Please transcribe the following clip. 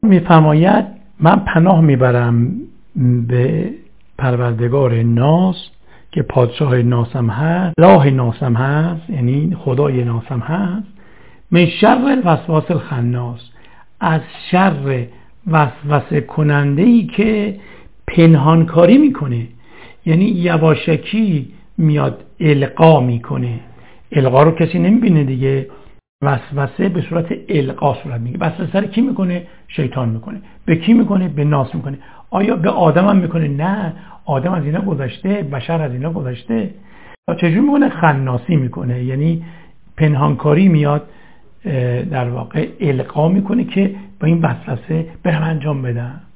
میفرماید من پناه میبرم به پروردگار ناس که پادشاه ناسم هست، الله ناسم هست، یعنی خدای ناسم هست، من شر الوسواس الخناس، از شر وسوسه کننده ای که پنهانکاری میکنه، یعنی یواشکی میاد القا میکنه. القا رو کسی نمیبینه دیگه، وسوسه به صورت القا صورت میگه. وسوسه رو کی میکنه؟ شیطان میکنه. به کی میکنه؟ به ناس میکنه. آیا به آدم هم میکنه؟ نه، آدم از اینا گذشته، بشر از اینا گذشته. چجوری میکنه؟ خناسی میکنه، یعنی پنهانکاری میاد در واقع القا میکنه که با این وسوسه برم انجام بدم.